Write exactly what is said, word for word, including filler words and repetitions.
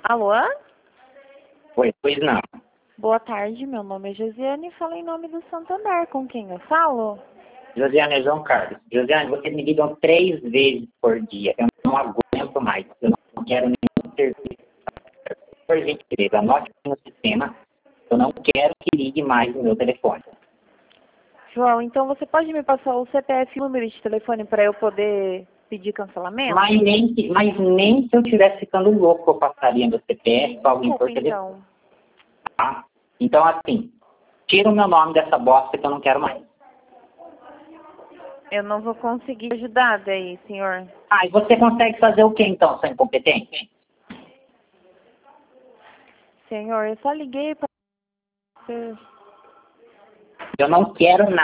Alô? Oi, pois não. Boa tarde, meu nome é Josiane e falo em nome do Santander. Com quem eu falo? Josiane é João Carlos. Josiane, vocês me ligam três vezes por dia. Eu não aguento mais. Eu não quero nenhum serviço. Por gentileza, anote no sistema. Eu não quero que ligue mais no meu telefone. João, então você pode me passar o C P F e o número de telefone para eu poder pedir cancelamento? Mas nem, que- mas nem se eu estivesse ficando louco, eu passaria meu C P F para alguém Desculpa, por telefone. então. Tá? Então, assim, tira o meu nome dessa bosta que eu não quero mais. Eu não vou conseguir ajudar daí, senhor. Ah, e você consegue fazer o que então, seu incompetente? Senhor, eu só liguei para... Eu não quero nada.